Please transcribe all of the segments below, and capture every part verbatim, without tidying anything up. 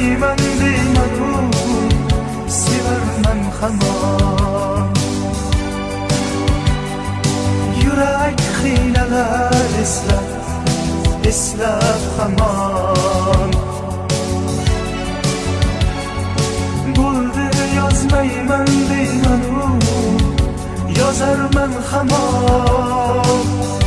yozmayman deymanu sevarman hamon. Yurak hiylalar eslab eslab hamon. Bo'ldi yozmayman deymanu yozarman hamon.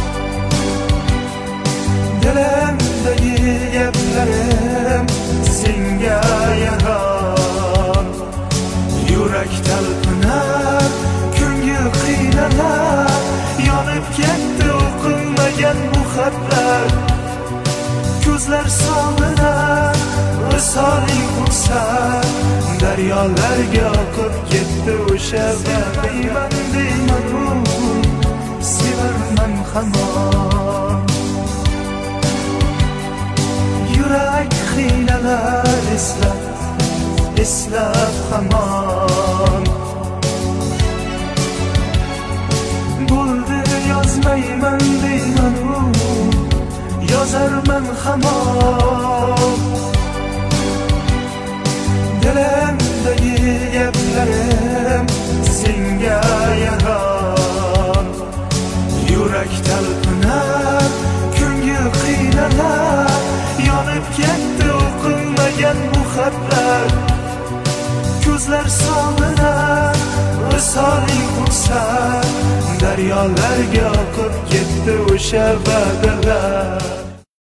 Dilimdagi gaplarim senga yaron. Yurak talpinar, ko'ngil qiynalar, yonib ketdi o'qilmagan bu xatlar. Ko'zlar sog'inar, visoling qursar, daryolarga oqib ketdi o'sha sevmayman deymanu sevarman hamon. Yurak hiylalar eslab eslab hamon. Bo'ldi yozmayman deymanu yozarman hamon. Dilimdagi gaplarim senga yaron. Yurak talpinar, ko'ngil qiynalar, yonib ketdi o'qilmagan bu xatlar. Ko'zlar sog'inar, visoling qursar, daryolarga oqib ketdi o'sha va'dalar.